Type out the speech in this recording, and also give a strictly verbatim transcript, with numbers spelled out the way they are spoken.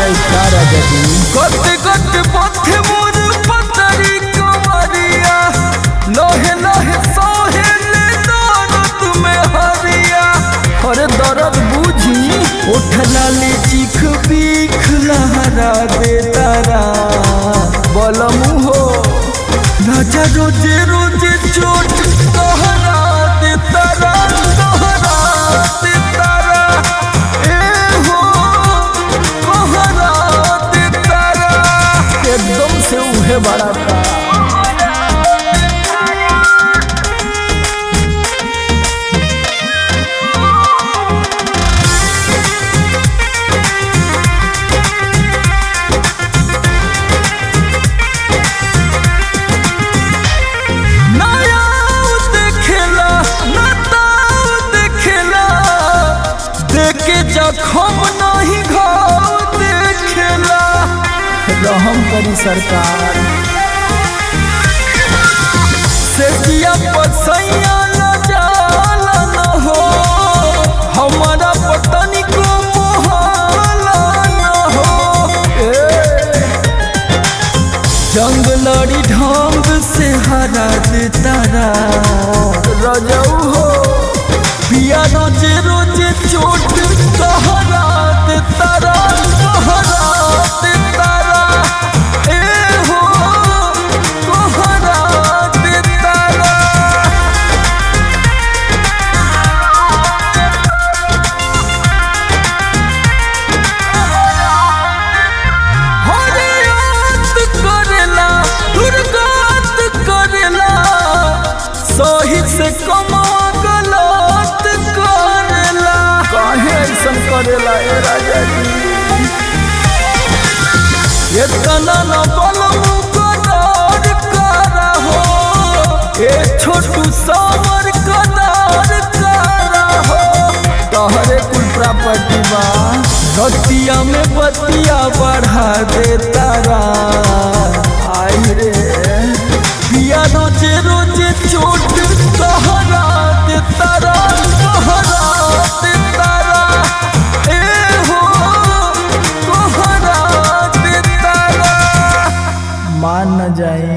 जाए तारा जदी गत गत पथ मोर पतरी कमरिया लोहे लोहे सोहे ले दर्द में हरिया और दर्द बूझी उठला ले चीख बीख लहरा दे तारा बलमु हो राजा रोजे रोजे चोट कहरा दे तारा कहरा दे तारा ए हो कहरा दे तारा एकदम से उहे बड़ा का जखम नहीं घाव देखेला रहम करी सरकार से जिया पसैया न जाला न हो हमारा पतनी को मोहाला न हो जंग लड़ी ढंग से हरा दे तारा रजऊ हो पिया रोजे रोजे चोट कहरा दे तारा कहरा दे तारा ए हो कहरा दे तारा हरियात करेला दुर्गात करेला सही से कमा करेला ए राजा जी इतना न बलमु कदार करा हो ए छोटू सावर कदार करा हो तोहरे कुल प्रॉपर्टी बा रतिया में बतिया बढ़ा दे तारा आई रे पिया रोजे रोजे चोट कहरा दे तारा कहरा दे तारा मान न जाए।